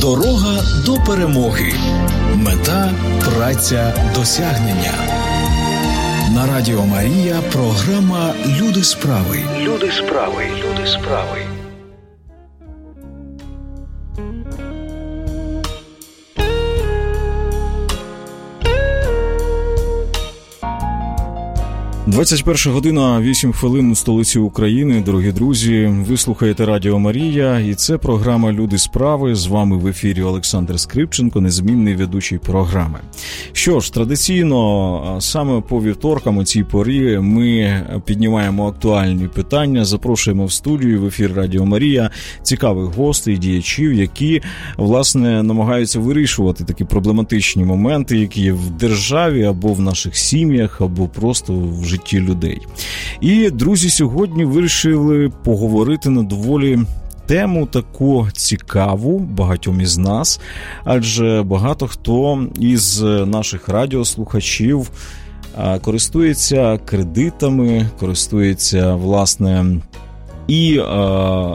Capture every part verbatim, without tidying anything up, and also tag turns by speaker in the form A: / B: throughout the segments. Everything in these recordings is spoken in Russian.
A: Дорога до перемоги. Мета – праця досягнення. На Радіо Марія програма «Люди справи». Люди справи. Люди справи.
B: двадцять перша година, вісім хвилин у столиці України. Дорогі друзі, ви слухаєте Радіо Марія, і це програма «Люди справи». З вами в ефірі Олександр Скрипченко, незмінний ведучий програми. Що ж, традиційно, саме по вівторкам у цій порі ми піднімаємо актуальні питання, запрошуємо в студію, в ефір Радіо Марія, цікавих гостей, діячів, які, власне, намагаються вирішувати такі проблематичні моменти, які є в державі, або в наших сім'ях, або просто в житті людей. І, друзі, сьогодні вирішили поговорити на доволі тему таку цікаву багатьом із нас, адже багато хто із наших радіослухачів користується кредитами, користується, власне, і а,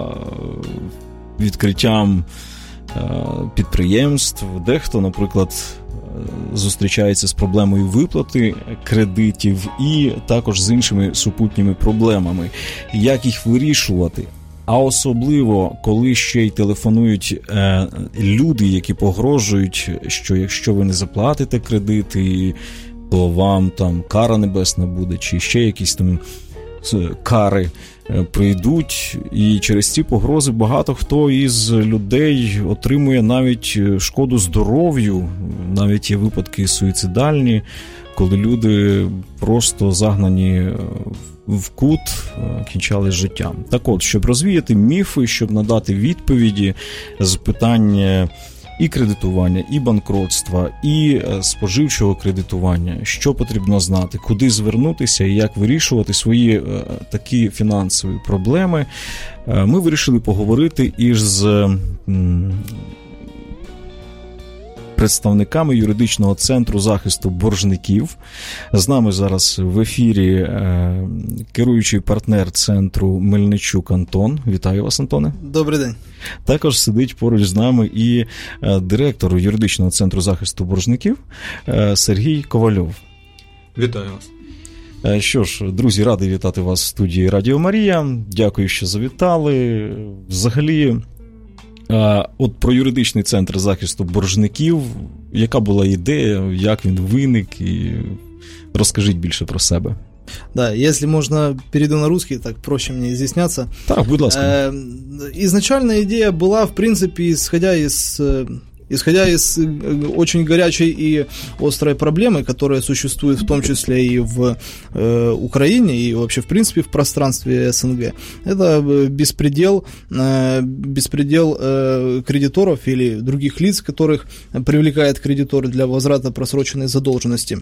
B: відкриттям а, підприємств. Дехто, наприклад, зустрічається з проблемою виплати кредитів і також з іншими супутніми проблемами. Як їх вирішувати? А особливо, коли ще й телефонують е, люди, які погрожують, що якщо ви не заплатите кредити, то вам там кара небесна буде, чи ще якісь там кари прийдуть, і через ці погрози багато хто із людей отримує навіть шкоду здоров'ю, навіть є випадки суїцидальні, коли люди просто загнані в кут, кінчали життям. Так от, щоб розвіяти міфи, щоб надати відповіді з питання і кредитування, і банкротства, і споживчого кредитування, що потрібно знати, куди звернутися і як вирішувати свої е, такі фінансові проблеми, е, ми вирішили поговорити із м, представниками юридичного центру захисту боржників. З нами зараз в ефірі е, керуючий партнер центру Мельничук Антон. Вітаю вас, Антоне.
C: Добрий день.
B: Також сидить поруч з нами і е, директор юридичного центру захисту боржників е, Сергій Ковальов.
D: Вітаю вас.
B: Е, що ж, друзі, радий вітати вас в студії Радіо Марія. Дякую, що завітали. Взагалі, от про юридичний центр захисту боржників, яка була ідея, як він виник, і розкажіть більше про себе.
C: Да, если можно, перейду на русский, так проще мне изъясняться.
B: Так, будь ласка.
C: Изначальная идея была, в принципе, исходя из... Исходя из очень горячей и острой проблемы, которая существует в том числе и в э, Украине, и вообще, в принципе, в пространстве СНГ, это беспредел, э, беспредел э, кредиторов или других лиц, которых привлекает кредитор для возврата просроченной задолженности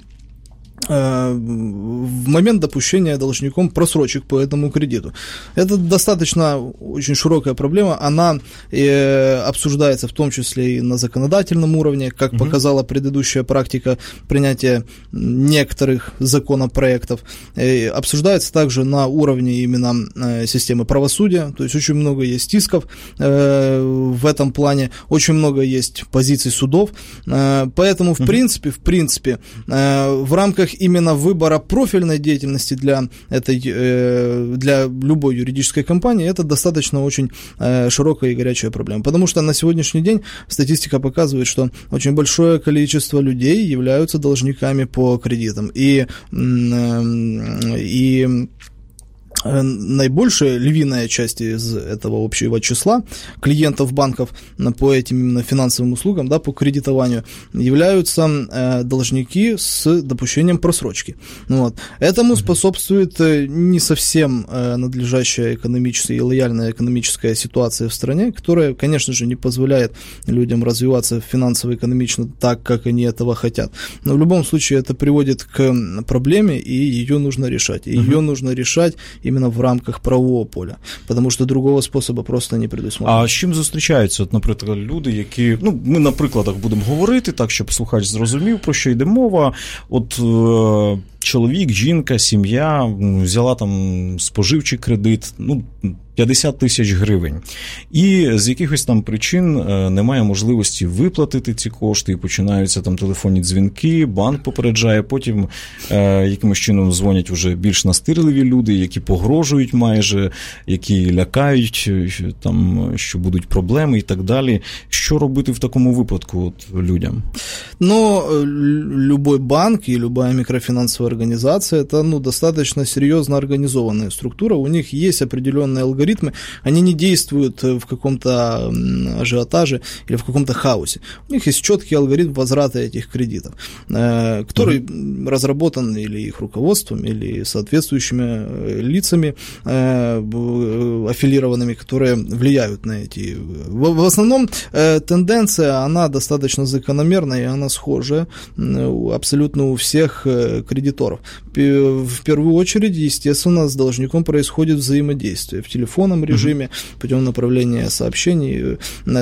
C: в момент допущения должником просрочек по этому кредиту. Это достаточно очень широкая проблема, она э, обсуждается в том числе и на законодательном уровне, как угу. показала предыдущая практика принятия некоторых законопроектов, э, обсуждается также на уровне именно э, системы правосудия, то есть очень много есть исков э, в этом плане, очень много есть позиций судов, э, поэтому в угу. принципе, в принципе, э, в рамках именно выбора профильной деятельности для этой, для любой юридической компании, это достаточно очень широкая и горячая проблема. Потому что на сегодняшний день статистика показывает, что очень большое количество людей являются должниками по кредитам. И, и наибольшая львиная часть из этого общего числа клиентов банков по этим именно финансовым услугам, да, по кредитованию, являются э, должники с допущением просрочки. Вот. Этому способствует не совсем э, надлежащая экономическая и лояльная экономическая ситуация в стране, которая, конечно же, не позволяет людям развиваться финансово-экономично так, как они этого хотят. Но в любом случае это приводит к проблеме, и ее нужно решать. И uh-huh. ее нужно решать именно в рамках правового поля, тому що другого способу просто не предусмотрено.
B: А з чим зустрічаються, от, наприклад, люди, які, ну, ми на прикладах будемо говорити, так, щоб слухач зрозумів, про що йде мова. От чоловік, жінка, сім'я взяла там споживчий кредит, ну, п'ятдесят тисяч гривень. І з якихось там причин немає можливості виплатити ці кошти, і починаються там телефонні дзвінки, банк попереджає, потім е, якимось чином дзвонять вже більш настирливі люди, які погрожують майже, які лякають, там, що будуть проблеми і так далі. Що робити в такому випадку от, людям?
C: Ну, любой банк и любая микрофинансовая организация – это, ну, достаточно серьезно организованная структура, у них есть определенные алгоритмы, алгоритмы, они не действуют в каком-то ажиотаже или в каком-то хаосе. У них есть четкий алгоритм возврата этих кредитов, который mm-hmm. разработан или их руководством, или соответствующими лицами, аффилированными, которые влияют на эти. В основном тенденция, она достаточно закономерная, и она схожая абсолютно у всех кредиторов. В первую очередь, естественно, с должником происходит взаимодействие в телефонном режиме, путем направления сообщений.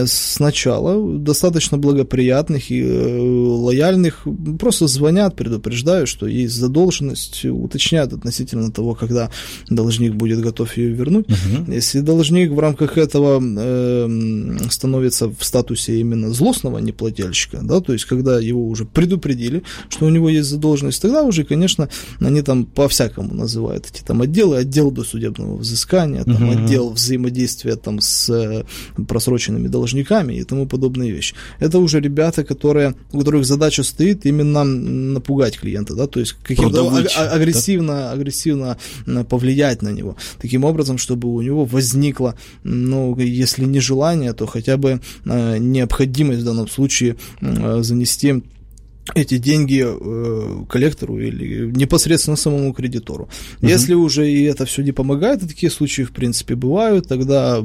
C: Сначала достаточно благоприятных и лояльных, просто звонят, предупреждают, что есть задолженность, уточняют относительно того, когда должник будет готов ее вернуть. Uh-huh. Если должник в рамках этого э, становится в статусе именно злостного неплательщика, да, то есть когда его уже предупредили, что у него есть задолженность, тогда уже, конечно, они там по-всякому называют эти там отделы, отдел досудебного взыскания, там, uh-huh. отдел взаимодействия там с просроченными должниками и тому подобные вещи. Это уже ребята, которые, у которых задача стоит именно напугать клиента, да, то есть каким-то а- агрессивно, да? агрессивно повлиять на него, таким образом, чтобы у него возникло, ну, если не желание, то хотя бы э, необходимость в данном случае э, занести эти деньги э, коллектору или непосредственно самому кредитору. Uh-huh. Если уже и это все не помогает, и такие случаи, в принципе, бывают, тогда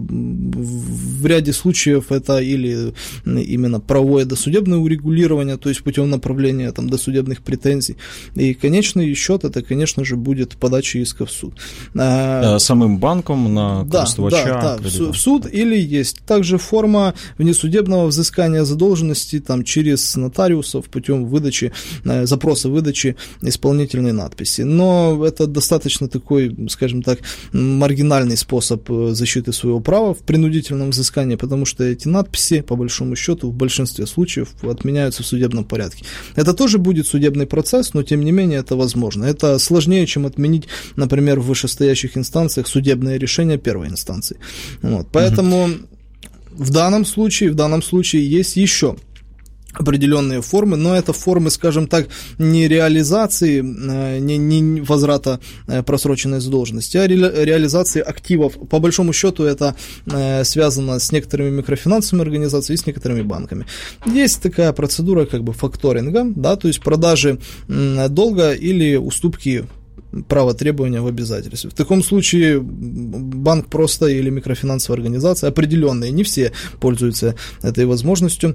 C: в ряде случаев это или именно правовое досудебное урегулирование, то есть путем направления там, досудебных претензий. И конечный счет, это, конечно же, будет подача иска в суд.
B: А, самым банком на користувача?
C: Да, да, да, в суд, или есть также форма внесудебного взыскания задолженности там, через нотариусов путем выдачи, запроса выдачи исполнительной надписи. Но это достаточно такой, скажем так, маргинальный способ защиты своего права в принудительном взыскании, потому что эти надписи, по большому счету, в большинстве случаев отменяются в судебном порядке. Это тоже будет судебный процесс, но тем не менее это возможно. Это сложнее, чем отменить, например, в вышестоящих инстанциях судебное решение первой инстанции. Вот. Поэтому угу. в данном случае, в данном случае есть еще определенные формы, но это формы, скажем так, не реализации, не, не возврата просроченной задолженности, а ре, реализации активов. По большому счету это связано с некоторыми микрофинансовыми организациями и с некоторыми банками. Есть такая процедура как бы факторинга, да, то есть продажи долга или уступки право требования в обязательстве. В таком случае банк просто или микрофинансовая организация, определенные, не все пользуются этой возможностью,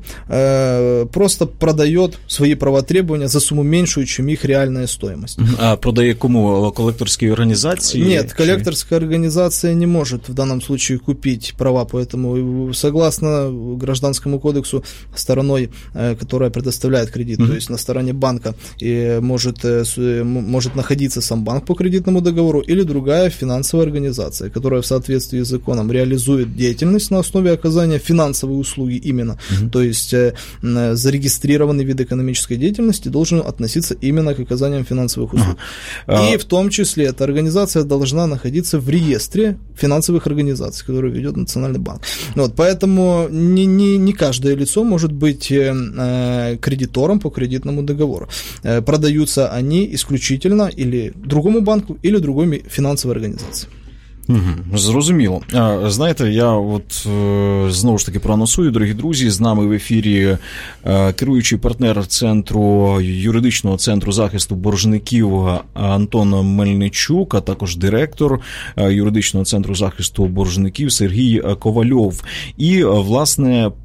C: просто продает свои права требования за сумму меньшую, чем их реальная стоимость.
B: А продає кому? Коллекторской организации?
C: Нет, коллекторская организация не может в данном случае купить права, поэтому согласно Гражданскому кодексу стороной, которая предоставляет кредит, mm-hmm. то есть на стороне банка, и может, может находиться сам банк по кредитному договору или другая финансовая организация, которая в соответствии с законом реализует деятельность на основе оказания финансовой услуги именно, uh-huh. то есть э, зарегистрированный вид экономической деятельности должен относиться именно к оказаниям финансовых услуг. Uh-huh. И в том числе эта организация должна находиться в реестре финансовых организаций, которые ведет Национальный банк. Вот, поэтому не, не, не каждое лицо может быть э, кредитором по кредитному договору. Э, продаются они исключительно или другому банку, или другой фінансовій організації.
B: Угу, зрозуміло. А, знаєте, я от знову ж таки проанонсую, дорогі друзі, з нами в ефірі керуючий партнер Центру юридичного центру захисту боржників Антон Мельничук, а також директор юридичного центру захисту боржників Сергій Ковальов. І, власне,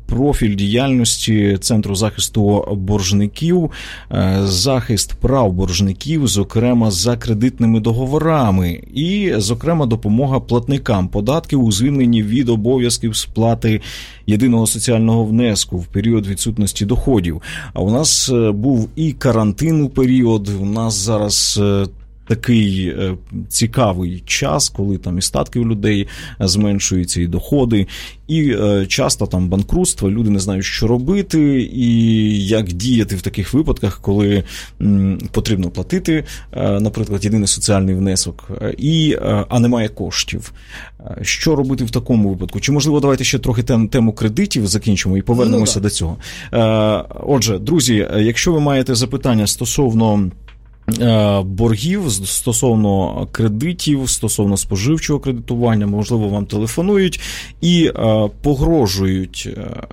B: профіль діяльності Центру захисту боржників, захист прав боржників, зокрема за кредитними договорами і, зокрема, допомога платникам податків у звільненні від обов'язків сплати єдиного соціального внеску в період відсутності доходів. А у нас був і карантин у період, у нас зараз такий е, цікавий час, коли там і статки у людей зменшуються, і доходи, і е, часто там банкрутство, люди не знають, що робити, і як діяти в таких випадках, коли м, потрібно платити, е, наприклад, єдиний соціальний внесок, і, е, а немає коштів. Що робити в такому випадку? Чи, можливо, давайте ще трохи тем, тему кредитів закінчимо і повернемося ну, до цього. Е, отже, друзі, якщо ви маєте запитання стосовно боргів, стосовно кредитів, стосовно споживчого кредитування, можливо, вам телефонують і погрожують,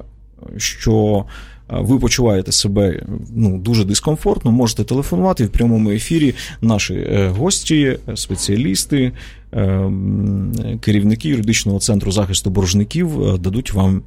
B: що ви почуваєте себе ну, дуже дискомфортно, можете телефонувати в прямому ефірі. Наші гості, спеціалісти, керівники юридичного центру захисту боржників дадуть вам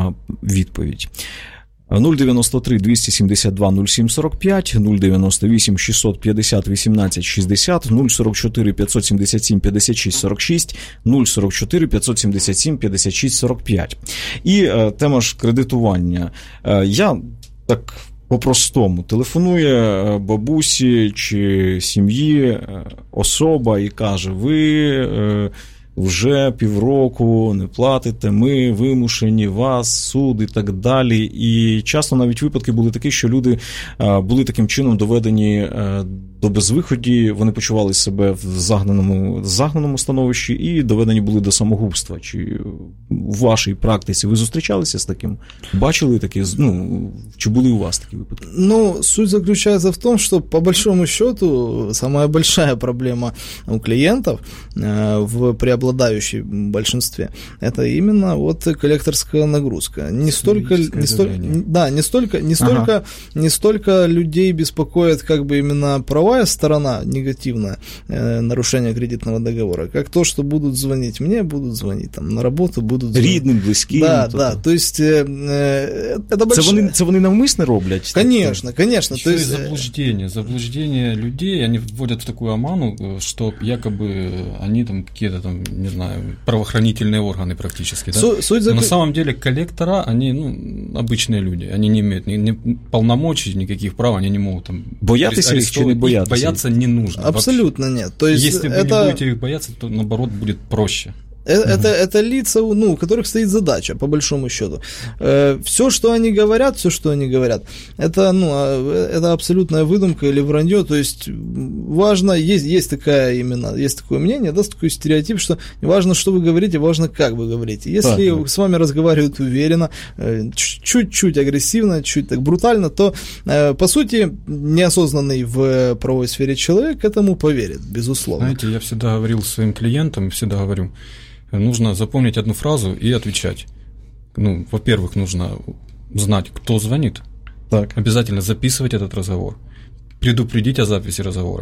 B: відповідь. нуль дев'яносто три двісті сімдесят два нуль сім сорок п'ять, нуль дев'яносто вісім шістсот п'ятдесят вісімнадцять шістдесят, нуль сорок чотири п'ятсот сімдесят сім п'ятдесят шість сорок шість, нуль сорок чотири п'ятсот сімдесят сім п'ятдесят шість сорок п'ять. І е, тема ж кредитування. Е, я так по-простому телефонує бабусі чи сім'ї особа і каже, ви... Е, вже півроку не платите, ми вимушені вас, суд і так далі. І часто навіть випадки були такі, що люди були таким чином доведені до безвиході, вони почували себе в загнаному, загнаному становищі і доведені були до самогубства. Чи в вашій практиці ви зустрічалися з таким? Бачили такі, ну, чи були у вас такі випадки?
C: Ну, суть заключается в том, что по большому счету самая большая проблема у клиентов э, в преобладающем большинстве это именно вот коллекторская нагрузка. Не столько, не столько, да, не столько, не столько, ага. не столько людей беспокоит как бы именно правовая сторона негативная э, нарушения кредитного договора, как то, что будут звонить мне, будут звонить там на работу, будут звонить.
B: Рідним, близьким.
C: Да, да, то есть э, э, это большое...
B: Це вони, це вони навмисно роблять?
C: Конечно, конечно.
D: Еще то есть... заблуждение, заблуждение людей, они вводят в такую оману, что якобы они там какие-то там, не знаю, правоохранительные органы практически, да? Су- суть за... На самом деле коллектора, они, ну, обычные люди, они не имеют ни, ни полномочий, никаких прав, они не могут там...
B: Боятся их или не боятся?
D: Бояться не нужно.
C: Абсолютно
D: вообще.
C: Нет. То есть
D: если
C: это...
D: вы не будете их бояться, то наоборот будет проще.
C: Это, uh-huh. это лица, ну, у которых стоит задача, по большому счету. Э, все, что они говорят, все, что они говорят, это, ну, это абсолютная выдумка или вранье. То есть важно, есть, есть такая именно, есть такое мнение, да, такой стереотип, что не важно, что вы говорите, важно, как вы говорите. Если uh-huh. с вами разговаривают уверенно, э, чуть-чуть агрессивно, чуть так брутально, то, э, по сути, неосознанный в правовой сфере человек этому поверит, безусловно.
D: Знаете, я всегда говорил своим клиентам, всегда говорю, нужно запомнить одну фразу и отвечать. Ну, во-первых, нужно знать, кто звонит.
B: Так.
D: Обязательно записывать этот разговор. Предупредить о записи разговора.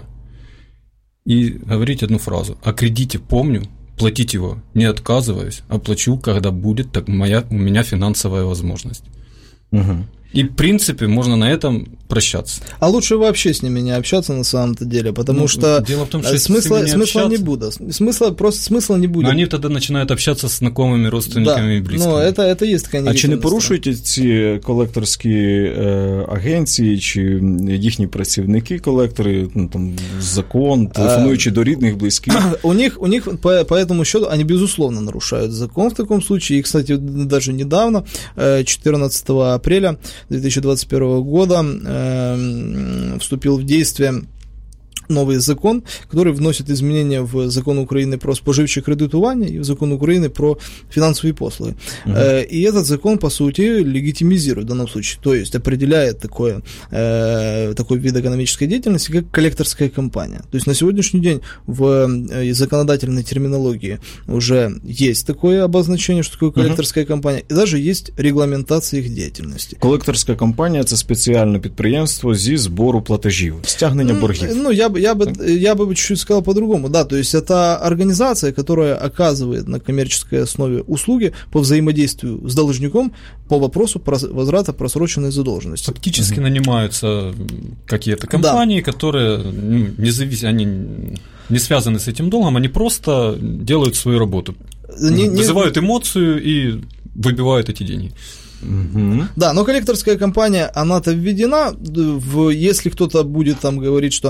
D: И говорить одну фразу. О кредите помню, платить его не отказываюсь, а плачу, когда будет так моя, у меня финансовая возможность.
B: Угу.
D: И, в принципе, можно на этом прощаться.
C: А лучше вообще с ними не общаться на самом-то деле, потому ну, что,
D: дело в том, что
C: смысла,
D: не
C: смысла
D: общаться,
C: не будет. Смысла, просто смысла не будет.
D: Но они тогда начинают общаться с знакомыми, родственниками
C: да,
D: и близкими.
C: Ну, это, это есть такая
B: А чи не порушують ці колекторські е, агенції, чи їхні працівники, колектори, ну, там, закон, телефонуючи а, до рідних, близьких?
C: У них, у них по, по этому счету, они, безусловно, нарушают закон в таком случае. И, кстати, даже недавно, четырнадцатого апреля две тысячи двадцать первого года, э, вступил в действие новый закон, который вносит изменения в закон Украины про споживче кредитування и в закон Украины про финансовые послуги. Uh-huh. И этот закон, по сути, легитимизирует в данном случае, то есть определяет такое, такой вид экономической деятельности, как коллекторская компания. То есть на сегодняшний день в законодательной терминологии уже есть такое обозначение, что такое коллекторская uh-huh. компания, и даже есть регламентация их деятельности.
B: Колекторська компанія – це спеціальне підприємство зі збору платежів, стягнення боргів.
C: Ну, я бы, я, бы, я бы чуть-чуть сказал по-другому. Да, то есть это организация, которая оказывает на коммерческой основе услуги по взаимодействию с должником по вопросу возврата просроченной задолженности.
D: Фактически угу. нанимаются какие-то компании, да. которые ну, не зависят, они не связаны с этим долгом, они просто делают свою работу, не, вызывают не... эмоцию и выбивают эти деньги.
C: Угу. Да, но коллекторская компания, она-то введена, в, если кто-то будет там говорить, что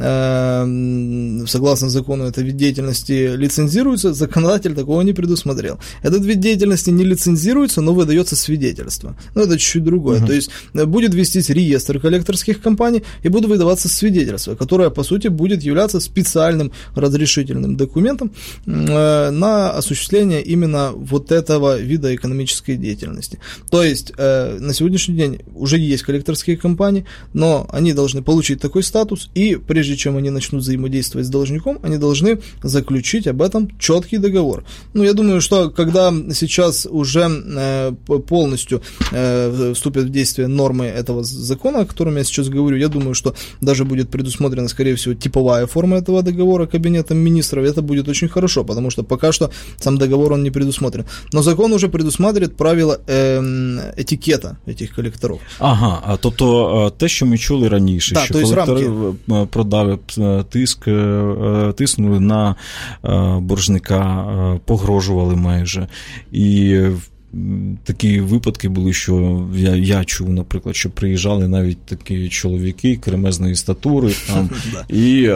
C: э, согласно закону этот вид деятельности лицензируется, законодатель такого не предусмотрел. Этот вид деятельности не лицензируется, но выдается свидетельство. Ну, это чуть-чуть другое. Угу. То есть будет вестись реестр коллекторских компаний и будут выдаваться свидетельства, которое, по сути, будет являться специальным разрешительным документом э, на осуществление именно вот этого вида экономической деятельности. То есть э, на сегодняшний день уже есть коллекторские компании, но они должны получить такой статус, и прежде чем они начнут взаимодействовать с должником, они должны заключить об этом четкий договор. Ну, я думаю, что когда сейчас уже э, полностью э, вступят в действие нормы этого закона, о котором я сейчас говорю, я думаю, что даже будет предусмотрена, скорее всего, типовая форма этого договора Кабинетом министров, это будет очень хорошо, потому что пока что сам договор он не предусмотрен. Но закон уже предусматривает правила э, етикета этих колекторів.
B: Ага, а тобто те, що ми чули раніше,
C: так,
B: що колектори продали тиск, тиснули на боржника, погрожували майже. І такі випадки були, що я, я чув, наприклад, що приїжджали навіть такі чоловіки кремезної статури там, і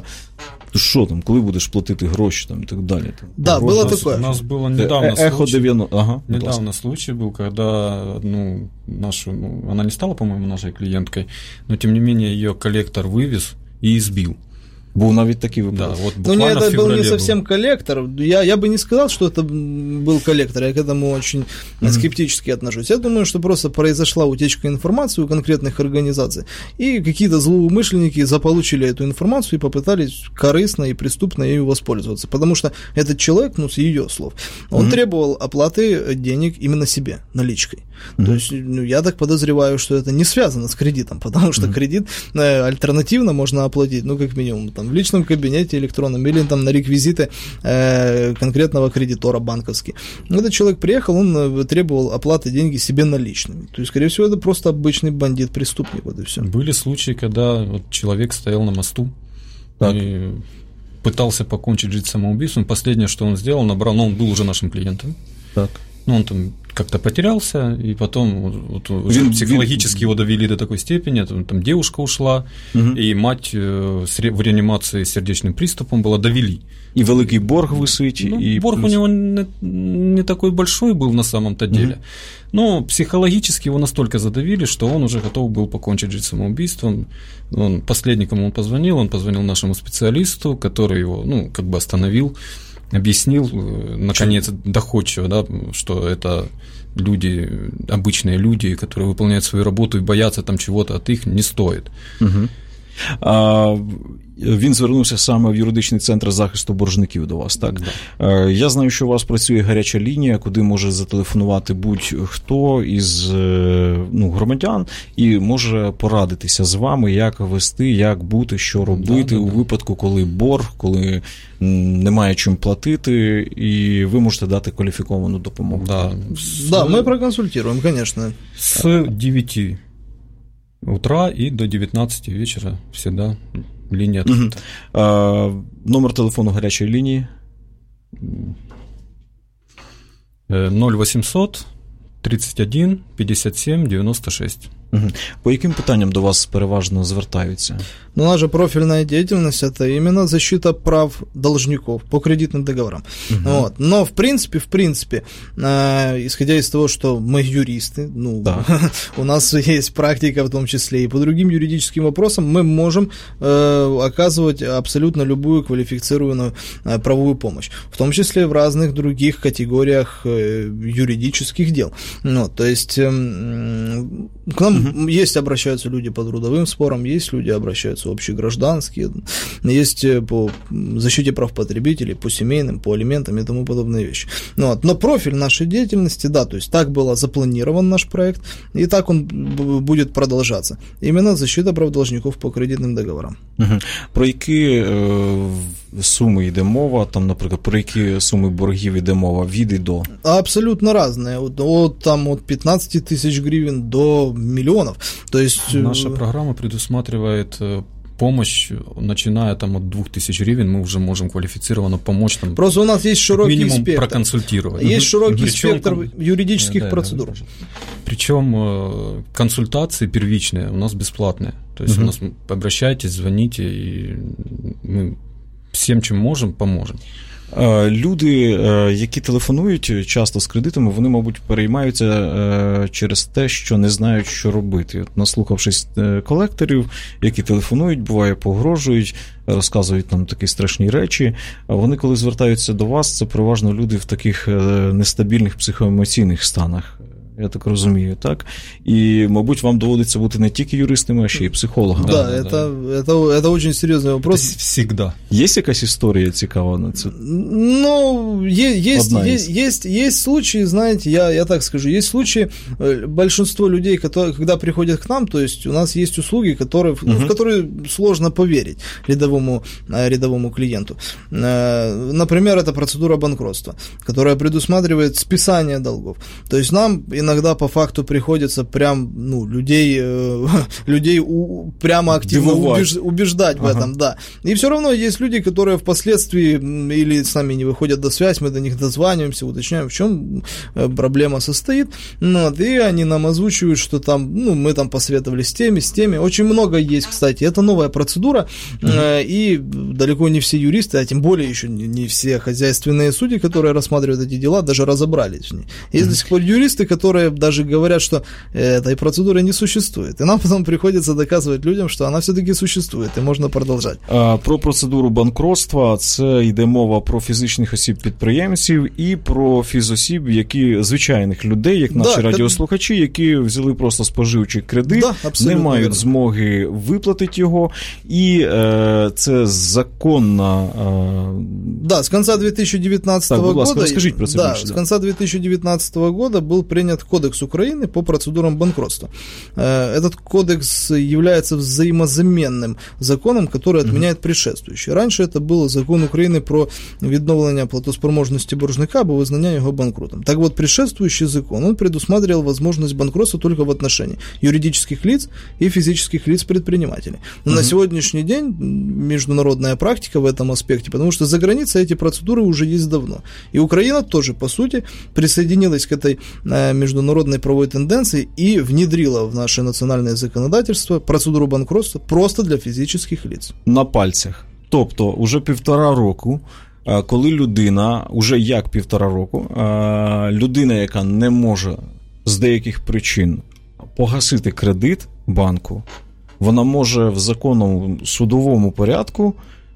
B: що там, коли будеш платити гроші там, и так далее. Там,
C: да, было такое.
D: У нас было недавно
B: Эхо
D: случай,
B: девяносто, ага,
D: недавно случай был, когда ну, нашу, ну, она не стала, по-моему, нашей клиенткой, но тем не менее ее коллектор вывез и избил.
B: Был навіть такий випадок.
D: Да, вот
C: ну, это был не совсем был. коллектор. Я, я бы не сказал, что это был коллектор. Я к этому очень mm-hmm. скептически отношусь. Я думаю, что просто произошла утечка информации у конкретных организаций, и какие-то злоумышленники заполучили эту информацию и попытались корыстно и преступно ею воспользоваться. Потому что этот человек, ну, с ее слов, он mm-hmm. требовал оплаты денег именно себе, наличкой. Mm-hmm. То есть, ну, я так подозреваю, что это не связано с кредитом, потому что mm-hmm. кредит э, альтернативно можно оплатить, ну, как минимум, там, в личном кабинете электронном или там на реквизиты э, конкретного кредитора банковский. Этот человек приехал, он требовал оплаты деньги себе наличными. То есть, скорее всего, это просто обычный бандит-преступник, вот и все.
D: Были случаи, когда вот человек стоял на мосту так. и пытался покончить жизнь самоубийством. Последнее, что он сделал, набрал, но он был уже нашим клиентом.
B: Так.
D: Ну, он там как-то потерялся, и потом вот, уже вин, психологически вин... его довели до такой степени, там, там девушка ушла, угу. и мать э, в реанимации с сердечным приступом была, довели.
B: И великий борг висить.
D: Ну,
B: и...
D: борг у него не, не такой большой был на самом-то деле, угу. но психологически его настолько задавили, что он уже готов был покончить жизнь самоубийством. Он, последний, кому он позвонил, он позвонил нашему специалисту, который его, ну, как бы остановил, объяснил, наконец, доходчиво, да, что это люди, обычные люди, которые выполняют свою работу и боятся там чего-то от их, не стоит.
B: Угу. А, він звернувся саме в юридичний центр захисту боржників до вас, так?
D: Да.
B: Я знаю, що у вас працює гаряча лінія, куди може зателефонувати будь-хто із ну, громадян і може порадитися з вами, як вести, як бути, що робити да, да, у да. випадку, коли борг, коли немає чим платити, і ви можете дати кваліфіковану допомогу.
D: Да,
C: да мы проконсультируем, конечно.
D: С девяти утра и до девятнадцати вечера всегда линия открыта.
B: Угу. А, номер телефону гарячої лінії?
D: ноль восемьсот тридцать один пятьдесят семь девяносто шесть.
B: Угу. По яким питанням до вас переважно звертаються?
C: Ну, наша профильная деятельность – это именно защита прав должников по кредитным договорам. Угу. Вот. Но, в принципе, в принципе, э, исходя из того, что мы юристы, ну, да. у нас есть практика в том числе, и по другим юридическим вопросам мы можем э, оказывать абсолютно любую квалифицированную э, правовую помощь, в том числе в разных других категориях э, юридических дел. Ну, то есть э, к нам угу. есть, обращаются люди по трудовым спорам, есть люди, обращаются общегражданские, есть по защите прав потребителей, по семейным, по алиментам и тому подобные вещи. Ну, вот. Но профиль нашей деятельности, да, то есть так было запланирован наш проект, и так он будет продолжаться. Именно защита прав должников по кредитным договорам.
B: Угу. Про які е, суми йде мова, там, наприклад, про які суми боргів йде мова від і до?
C: Абсолютно разные. От, от, там, от пятнадцать тысяч гривен до миллионов. То есть...
D: Наша программа предусматривает помощь, начиная там от двух тысяч гривен, мы уже можем квалифицированно помочь. Там,
C: просто у нас есть широкий
D: минимум
C: спектр.
D: Проконсультировать.
C: Есть широкий
D: Причем,
C: спектр юридических да, процедур.
D: Да, да. Причем консультации первичные у нас бесплатные. То есть угу. у нас обращайтесь, звоните, и мы всем, чем можем, поможем.
B: Люди, які телефонують часто з кредитами, вони, мабуть, переймаються через те, що не знають, що робити. Наслухавшись колекторів, які телефонують, буває, погрожують, розказують нам такі страшні речі. Вони, коли звертаються до вас, це переважно люди в таких нестабільних психоемоційних станах. Я так розумію, так? І, мабуть, вам доводиться бути не тільки юристами, а ще й психологами.
C: Да, да, это, да. Это, это очень серьезный вопрос.
D: Это всегда.
B: Есть якась история цікава на це?
C: Ну, есть, есть, есть, есть случаи, знаете, я, я так скажу, есть случаи, большинство людей, которые, когда приходят к нам, то есть у нас есть услуги, которые, угу. в которые сложно поверить рядовому, рядовому клиенту. Например, это процедура банкротства, которая предусматривает списание долгов. То есть нам иногда по факту приходится прям, ну, людей, э, людей у, прямо активно убеж, убеждать ага. в этом, да. И все равно есть люди, которые впоследствии или с нами не выходят до связи, мы до них дозваниваемся, уточняем, в чем проблема состоит, вот, и они нам озвучивают, что там, ну, мы там посоветовали с теми, с теми. Очень много есть, кстати, это новая процедура, uh-huh. и далеко не все юристы, а тем более еще не все хозяйственные судьи, которые рассматривают эти дела, даже разобрались в ней. Есть uh-huh. до сих пор юристы, которые даже говорят, что этой процедуры не существует. И нам потом приходится доказывать людям, что она все-таки существует, и можно продолжать.
B: Про процедуру банкротства, це йде мова про фізичних осіб-підприємців і про фізосіб, які звичайних людей, як наші да, радіослухачі, які взяли просто споживчий кредит, да, не мають вірно. Змоги виплатити його, і е, це законна... Е...
C: Да, с конца две тысячи девятнадцатого
B: так, будь ласка,
C: года...
B: расскажите про это
C: да,
B: больше,
C: с
B: да.
C: конца две тысячи девятнадцатого года был принят Кодекс Украины по процедурам банкротства. Этот кодекс является взаимозаменным законом, который отменяет mm-hmm. предшествующий. Раньше это был закон Украины про відновлення платоспроможности боржника або визнання его банкротом. Так вот, предшествующий закон, он предусматривал возможность банкротства только в отношении юридических лиц и физических лиц-предпринимателей. Но mm-hmm. на сегодняшний день международная практика в этом аспекте, потому что за границей эти процедуры уже есть давно. И Украина тоже, по сути, присоединилась к этой международной правовой тенденции и внедрила в наше национальное законодательство процедуру банкротства просто для фізичних лиц.
B: На пальцях. Тобто, уже півтора року, коли людина, уже як півтора року, людина, яка не може з деяких причин погасити кредит банку, вона може в законному судовому порядку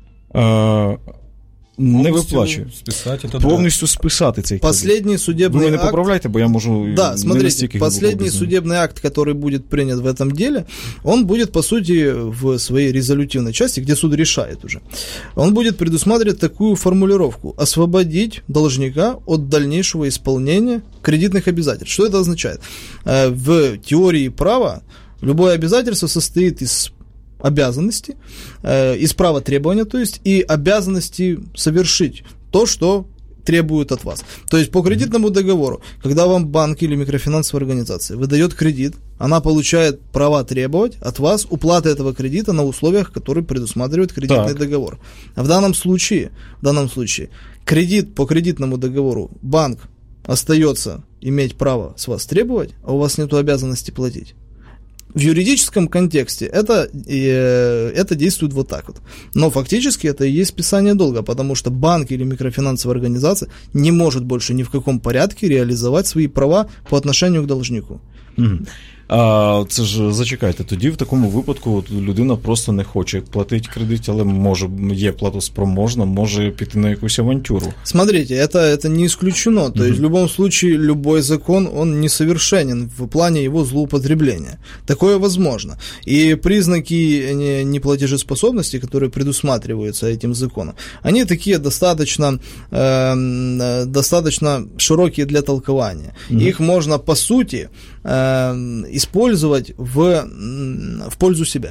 B: не виплачує.
D: Списать это,
B: Повністю да. списати цей кредит.
C: Последний судебный
B: Вы меня
C: акт...
B: поправляйте, бо я можу...
C: Да, смотрите, последний судебный акт, который будет принят в этом деле, он будет, по сути, в своей резолютивной части, где суд решает уже, он будет предусматривать такую формулировку: освободить должника от дальнейшего исполнения кредитных обязательств. Что это означает? В теории права любое обязательство состоит из обязанности, э, из права требования, то есть, и обязанности совершить то, что требуют от вас. То есть, по кредитному договору, когда вам банк или микрофинансовая организация выдает кредит, она получает права требовать от вас уплаты этого кредита на условиях, которые предусматривает кредитный так. договор. В данном случае, в данном случае, кредит по кредитному договору банк остается иметь право с вас требовать, а у вас нет обязанности платить. В юридическом контексте это, это действует вот так вот. Но фактически это и есть списание долга, потому что банк или микрофинансовая организация не может больше ни в каком порядке реализовать свои права по отношению к должнику.
B: Mm-hmm. А, це ж, зачекайте, тоді в такому випадку людина просто не хоче платити кредит, але може, є платоспроможна, може піти на якусь авантюру.
C: Смотрите, это, это не исключено, то mm-hmm. есть в любом случае любой закон, он несовершенен в плане его злоупотребления. Такое возможно. И признаки неплатежеспособности, которые предусматриваются этим законом, они такие достаточно, э, достаточно широкие для толкования. Mm-hmm. Их можно, по сути, э, использовать в, в пользу себя.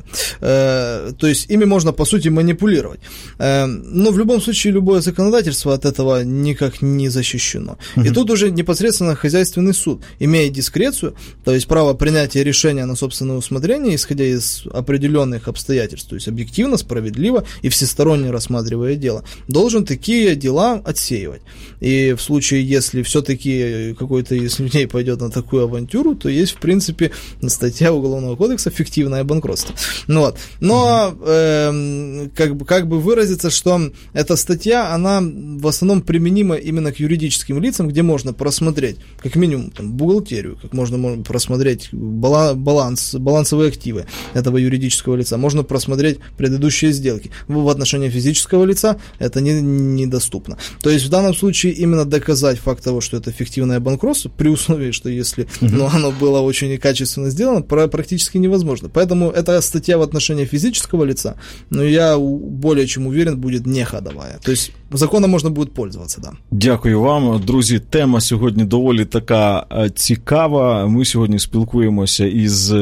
C: То есть ими можно, по сути, манипулировать. Но в любом случае любое законодательство от этого никак не защищено. Uh-huh. И тут уже непосредственно хозяйственный суд, имея дискрецию, то есть право принятия решения на собственное усмотрение, исходя из определенных обстоятельств, то есть объективно, справедливо и всесторонне рассматривая дело, должен такие дела отсеивать. И в случае, если все-таки какой-то из людей пойдет на такую авантюру, то есть, в принципе, статья Уголовного кодекса «Фиктивное банкротство». Ну, вот. Но э, как, бы, как бы выразиться, что эта статья, она в основном применима именно к юридическим лицам, где можно просмотреть, как минимум, там, бухгалтерию, как можно, можно просмотреть баланс, балансовые активы этого юридического лица, можно просмотреть предыдущие сделки. В отношении физического лица это не, недоступно. То есть в данном случае именно доказать факт того, что это фиктивное банкротство, при условии, что если uh-huh. ну, оно было очень качественно сделано, практически невозможно. Поэтому эта статья в отношении физического лица, но я более чем уверен, будет не ходовая. То есть законом можна буде пользуватися, да.
B: Дякую вам, друзі. Тема сьогодні доволі така цікава. Ми сьогодні спілкуємося із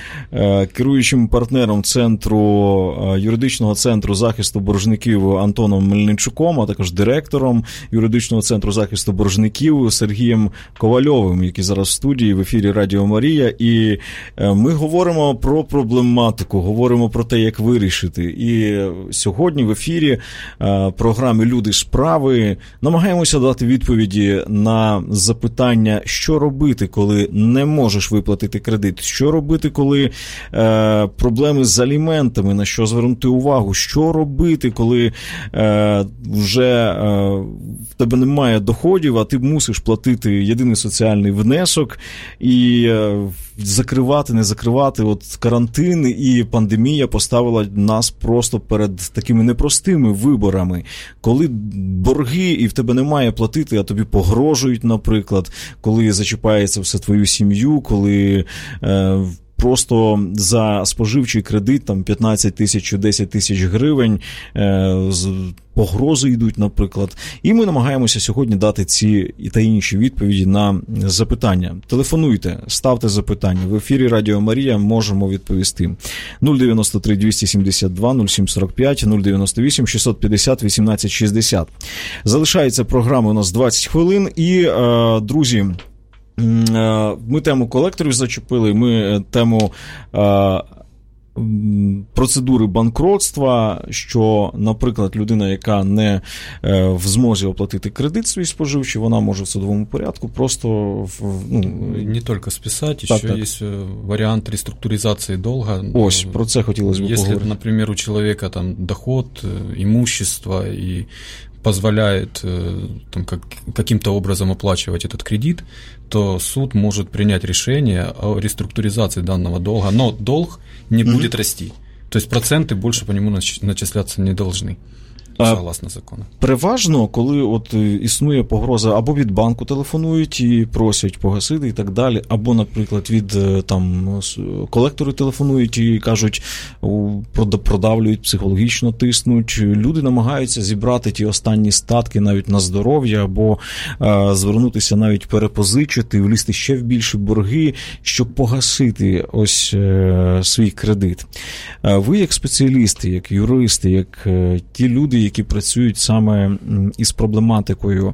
B: керуючим партнером центру, юридичного центру захисту боржників Антоном Мельничуком, а також директором юридичного центру захисту боржників Сергієм Ковальовим, який зараз в студії в ефірі Радіо Марія. І ми говоримо про проблематику, говоримо про те, як вирішити. І сьогодні в ефірі програми «Люди справи» намагаємося дати відповіді на запитання, що робити, коли не можеш виплатити кредит, що робити, коли е, проблеми з аліментами, на що звернути увагу, що робити, коли е, вже е, в тебе немає доходів, а ти мусиш платити єдиний соціальний внесок і е, закривати, не закривати. От карантин і пандемія поставила нас просто перед такими непростими виборами. Коли борги і в тебе немає платити, а тобі погрожують, наприклад, коли зачіпається все твою сім'ю, коли е, просто за споживчий кредит там п'ятнадцять тисяч, десять тисяч гривень е, з погрози йдуть, наприклад. І ми намагаємося сьогодні дати ці та інші відповіді на запитання. Телефонуйте, ставте запитання. В ефірі Радіо Марія можемо відповісти. нуль дев'яносто три двісті сімдесят два нуль сім сорок п'ять, нуль дев'яносто вісім шістсот п'ятдесят вісімнадцять шістдесят. Залишається програма у нас двадцять хвилин. І, е, друзі, ми тему колекторів зачепили, ми тему е, процедури банкротства, що, наприклад, людина, яка не е, в змозі оплатити кредит свій споживчий, вона може в судовому порядку просто... В, ну,
D: не тільки списати, так, ще так. Є варіант реструктуризації долга.
B: Ось, про це хотілося б поговорити.
D: Якщо, наприклад, у чоловіка там доход, имущество и позволяет там, как, каким-то образом оплачивать этот кредит, то суд может принять решение о реструктуризации данного долга, но долг не mm-hmm. будет расти. То есть проценты больше по нему начисляться не должны. Согласно закону.
B: Переважно, коли от існує погроза, або від банку телефонують і просять погасити і так далі, або, наприклад, від там колектори телефонують і кажуть, продавлюють, психологічно тиснуть. Люди намагаються зібрати ті останні статки навіть на здоров'я, або а, звернутися навіть перепозичити, влізти ще в більші борги, щоб погасити ось е, свій кредит. А ви як спеціалісти, як юристи, як е, ті люди, які працюють саме із проблематикою,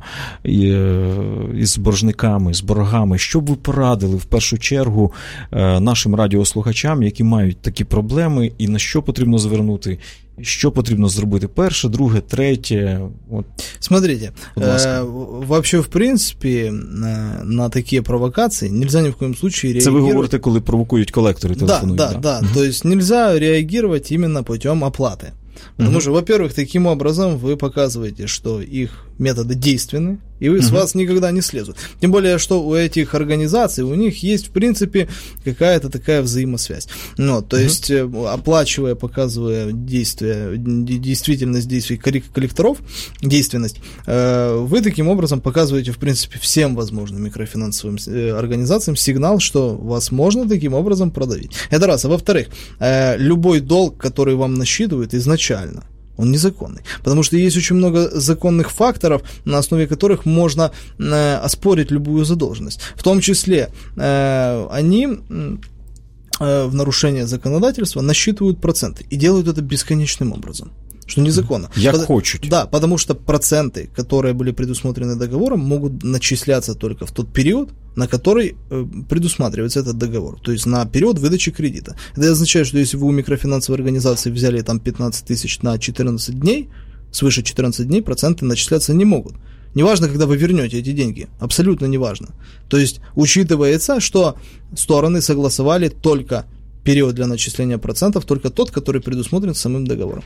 B: із боржниками, з боргами. Що б ви порадили в першу чергу нашим радіослухачам, які мають такі проблеми, і на що потрібно звернути? Що потрібно зробити? Перше, друге, третє? Вот.
C: Смотрите, э, вообще, в принципе, на, на такие провокации нельзя ни в коем случае реагировать.
B: Це ви говорите, коли провокують колектори, телефонують?
C: Да, да, да. да. То есть нельзя реагировать именно путем оплаты. Потому uh-huh. что, во-первых, таким образом вы показываете, что их методы действенны, и вы, uh-huh. с вас никогда не слезут. Тем более, что у этих организаций, у них есть, в принципе, какая-то такая взаимосвязь. Ну, то uh-huh. есть, оплачивая, показывая действия, действительность действий коллекторов, действенность, вы таким образом показываете, в принципе, всем возможным микрофинансовым организациям сигнал, что вас можно таким образом продавить. Это раз. А во-вторых, любой долг, который вам насчитывают изначально, он незаконный. Потому что есть очень много законных факторов, на основе которых можно э, оспорить любую задолженность. В том числе э, они э, в нарушение законодательства, насчитывают проценты и делают это бесконечным образом. Что незаконно.
B: Як
C: Под...
B: хочут.
C: Да, потому что проценты, которые были предусмотрены договором, могут начисляться только в тот период, на который э, предусматривается этот договор, то есть на период выдачи кредита. Это означает, что если вы у микрофинансовой организации взяли там пятнадцать тысяч на четырнадцать дней, свыше четырнадцати дней проценты начисляться не могут. Неважно, когда вы вернете эти деньги, абсолютно неважно. То есть учитывается, что стороны согласовали только период для начисления процентов, только тот, который предусмотрен самим договором.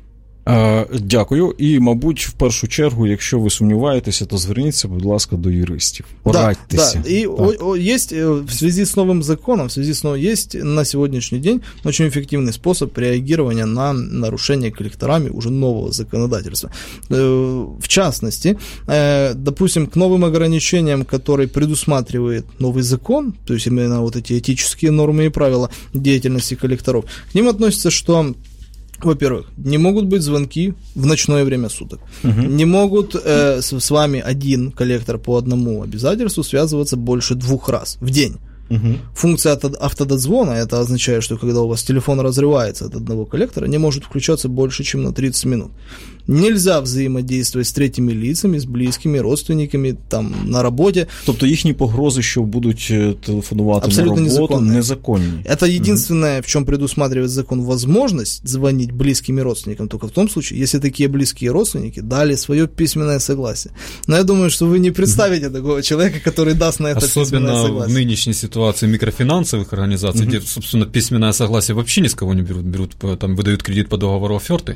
B: Дякую. І, мабуть, в першу чергу, якщо ви сумніваєтеся, то зверніться, будь ласка, до юристів. Порадьтеся.
C: Да, да. И о, о, есть в связи с новым законом, в связи с новым, есть на сегодняшний день очень эффективный способ реагирования на нарушение коллекторами уже нового законодательства. В частности, допустим, к новым ограничениям, которые предусматривает новый закон, то есть именно вот эти этические нормы и правила деятельности коллекторов, к ним относится, что во-первых, не могут быть звонки в ночное время суток. Угу. Не могут э, с, с вами один коллектор по одному обязательству связываться больше двух раз в день. Угу. Функция автодозвона, это означает, что когда у вас телефон разрывается от одного коллектора, не может включаться больше, чем на тридцать минут. Нельзя взаимодействовать с третьими лицами, з близькими, родственниками, там, на роботі.
B: Тобто їхні погрози, що будуть телефонувати абсолютно на роботу, незаконні. незаконні.
C: Это единственное, угу. в чем предусматривает закон, возможность звонить близким и родственникам, только в том случае, если такие близкие родственники дали свое письменное согласие. Но я думаю, что вы не представите угу. такого человека, который даст на это
D: особенно
C: письменное согласие.
D: Особенно в нынешней ситуации микрофинансовых организаций, угу. где, собственно, письменное согласие вообще ни с кого не берут, берут там, выдают кредит по договору оферты,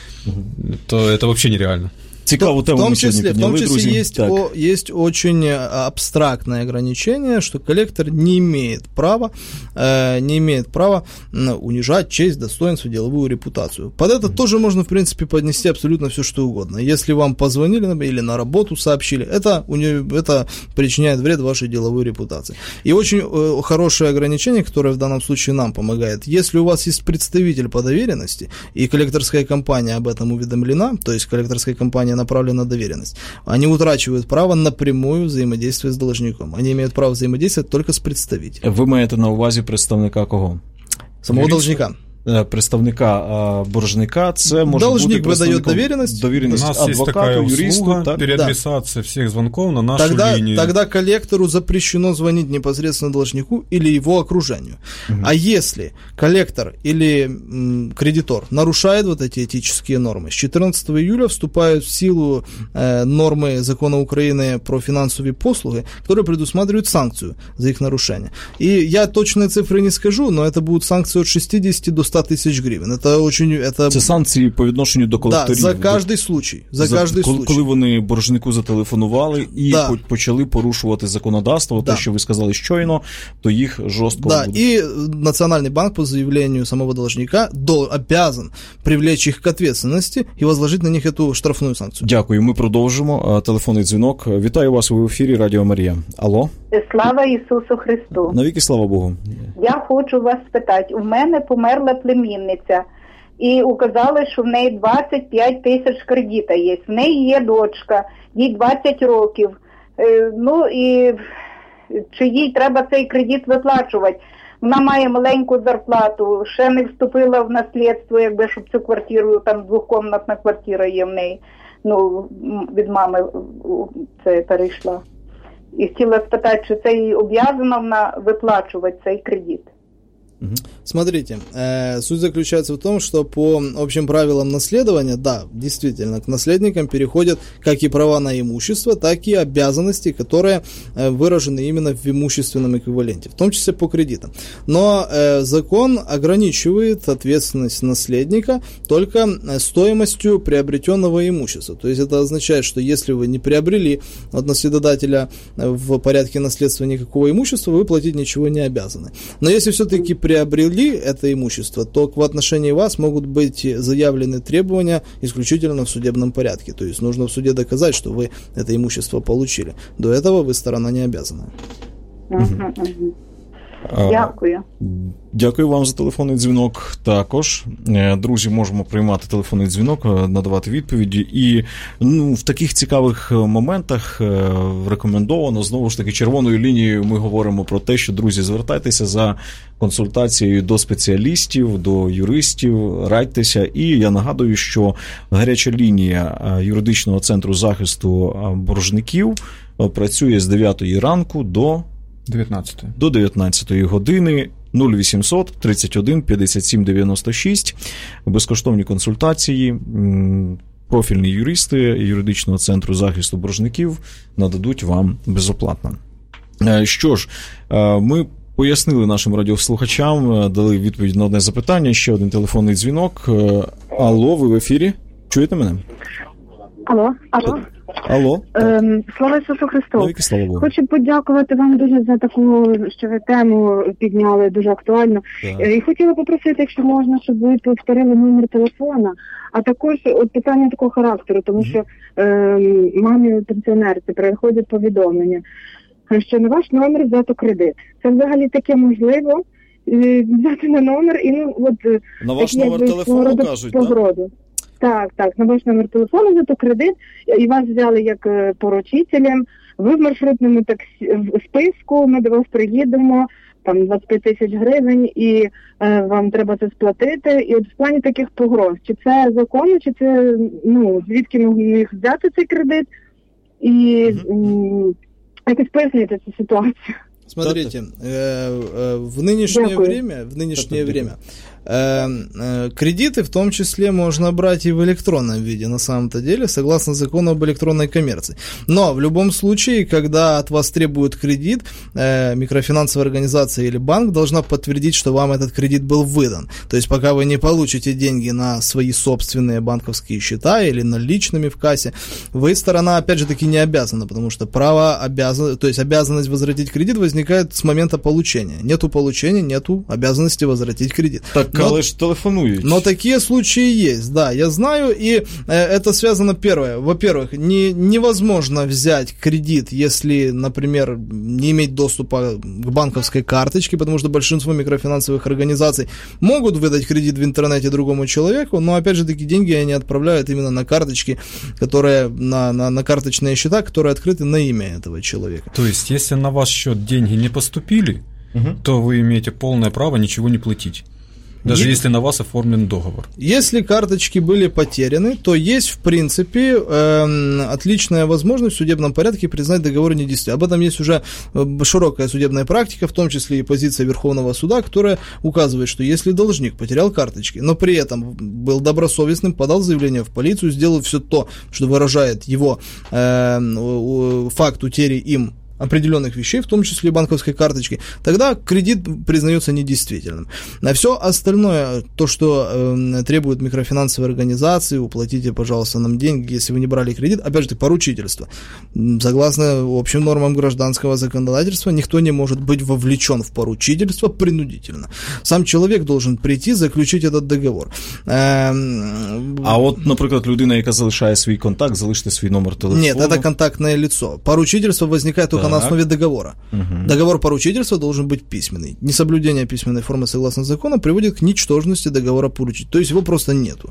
D: то это вообще нереально.
B: Цікаву тему
C: в том числе,
B: підняли,
C: в том числе
B: друзі.
C: Есть, о, есть очень абстрактное ограничение, что коллектор не имеет права, э, не имеет права унижать честь, достоинство, деловую репутацию. Под это mm-hmm. тоже можно, в принципе, поднести абсолютно все, что угодно. Если вам позвонили или на работу сообщили, это, это причиняет вред вашей деловой репутации. И очень э, хорошее ограничение, которое в данном случае нам помогает. Если у вас есть представитель по доверенности, и коллекторская компания об этом уведомлена, то есть коллекторская компания направлена на доверенность, они утрачивают право напрямую взаимодействовать с должником. Они имеют право взаимодействовать только с представителем.
B: Ви маєте на увазі представника кого?
C: Самого должника.
B: Представника боржника, це може
C: должник
B: бути представником
C: выдает доверенность.
B: доверенность
D: У нас
B: адвокату,
D: есть такая
B: юристу,
D: услуга,
B: так?
D: переадресация да. всех звонков на нашу
C: тогда,
D: линию.
C: Тогда коллектору запрещено звонить непосредственно должнику или его окружению. Угу. А если коллектор или м, кредитор нарушает вот эти этические нормы, с четырнадцатого июля вступают в силу э, нормы закона Украины про финансовые послуги, которые предусматривают санкцию за их нарушение. И я точные цифры не скажу, но это будут санкции от шестидесяти до ста тысяч гривен. Это очень... Это...
B: Це санкції по відношенню до колекторів.
C: Да, за кожний случай. За, за кожний
B: коли,
C: случай.
B: Коли вони боржнику зателефонували і да. почали порушувати законодавство,
C: да.
B: те, що ви сказали щойно, то їх жорстко...
C: Да,
B: будуть.
C: и Национальный банк по заявлению самого должника до, обязан привлечь их к ответственности и возложить на них эту штрафную санкцию.
B: Дякую, ми продовжимо. Телефонний дзвінок. Вітаю вас у ефірі Радіо Марія. Алло?
E: Слава Ісусу Христу.
B: Навіки слава Богу.
E: Я хочу вас спитати. У мене померла племінниця. І указали, що в неї двадцять п'ять тисяч кредита є. В неї є дочка, їй двадцять років. Е, ну і чи їй треба цей кредит виплачувати? Вона має маленьку зарплату, ще не вступила в наслідство, якби, щоб цю квартиру, там двокомнатна квартира є в неї, ну, від мами це перейшла. І хотіла спитати, чи це їй обов'язана вона виплачувати цей кредит.
C: Смотрите, э, суть заключается в том, что по общим правилам наследования, да, действительно, к наследникам переходят как и права на имущество, так и обязанности, которые э, выражены именно в имущественном эквиваленте, в том числе по кредитам. Но э, закон ограничивает ответственность наследника только стоимостью приобретенного имущества. То есть это означает, что если вы не приобрели от наследодателя в порядке наследства никакого имущества, вы платить ничего не обязаны. Но если все-таки приобрели это имущество, то в отношении вас могут быть заявлены требования исключительно в судебном порядке. То есть нужно в суде доказать, что вы это имущество получили. До этого вы сторона не обязана.
E: Uh-huh, uh-huh. Дякую.
B: Дякую вам за телефонний дзвінок також. Друзі, можемо приймати телефонний дзвінок, надавати відповіді. І ну, в таких цікавих моментах рекомендовано, знову ж таки, червоною лінією ми говоримо про те, що, друзі, звертайтеся за консультацією до спеціалістів, до юристів, радьтеся. І я нагадую, що гаряча лінія юридичного центру захисту боржників працює з дев'ятої ранку до
D: дев'ятнадцятої.
B: До дев'ятнадцятої години. нуль вісімсот тридцять один п'ятдесят сім дев'яносто шість. Безкоштовні консультації. Профільні юристи юридичного центру захисту боржників нададуть вам безоплатно. Що ж, ми пояснили нашим радіослухачам, дали відповідь на одне запитання. Ще один телефонний дзвінок. Алло, ви в ефірі? Чуєте мене?
F: Алло, алло.
B: Алло.
F: Ем, слава Ісусу Христу.
B: Ну,
F: хочу подякувати вам дуже за таку, що ви тему підняли, дуже актуально. Так. І хотіла попросити, якщо можна, щоб ви повторили номер телефона, а також от питання такого характеру, тому що ем, мамі пенсіонерці приходять повідомлення, що на ваш номер взято кредит. Це взагалі таке можливо, взяти на номер і ну от
B: на ваш номер телефону кажуть,
F: так? Так, так, на ваш номер телефону взято кредит, і вас взяли як поручителем, ви в маршрутному таксі, в списку, ми до вас приїдемо, там двадцять п'ять тисяч гривень, і е, вам треба це сплатити. І от в плані таких погроз, чи це законно, чи це, ну, звідки міг взяти цей кредит, і mm-hmm. якось пояснити цю ситуацію.
C: Смотрите, э, э, в нынешнее Дякую. время, в нынешнее время э, э, кредиты в том числе можно брать и в электронном виде, на самом-то деле, согласно закону об электронной коммерции. Но в любом случае, когда от вас требуют кредит, э, микрофинансовая организация или банк должна подтвердить, что вам этот кредит был выдан. То есть, пока вы не получите деньги на свои собственные банковские счета или наличными в кассе, вы, сторона, опять же таки, не обязана, потому что право обязан, то есть обязанность возвратить кредит возникает с момента получения. Нету получения, нету обязанности возвратить кредит.
B: Так, но, але ж телефонують.
C: Но такие случаи есть, да, я знаю, и э, это связано, первое, во-первых, не, невозможно взять кредит, если, например, не иметь доступа к банковской карточке, потому что большинство микрофинансовых организаций могут выдать кредит в интернете другому человеку, но, опять же, такие деньги они отправляют именно на карточки, которые, на, на, на карточные счета, которые открыты на имя этого человека.
D: То есть, если на ваш счет деньги не поступили, угу. то вы имеете полное право ничего не платить. Даже если на вас оформлен договор.
C: Если карточки были потеряны, то есть, в принципе, э, отличная возможность в судебном порядке признать договор недействительным. Об этом есть уже широкая судебная практика, в том числе и позиция Верховного суда, которая указывает, что если должник потерял карточки, но при этом был добросовестным, подал заявление в полицию, сделал все то, что выражает его э, факт утери им определенных вещей, в том числе и банковской карточки, тогда кредит признается недействительным. На все остальное, то, что э, требует микрофинансовые организации, уплатите, пожалуйста, нам деньги, если вы не брали кредит, опять же, поручительство. Согласно общим нормам гражданского законодательства, никто не может быть вовлечен в поручительство принудительно. Сам человек должен прийти, заключить этот договор. Э,
B: а от, наприклад, людина, яка залишає свій контакт, залиште свій номер телефону.
C: Нет, это контактное лицо. Поручительство возникает только так. на основе договора. Угу. Договор поручительства должен быть письменный. Несоблюдение письменной формы согласно закону приводит к ничтожности договора поручителя. То есть его просто нету.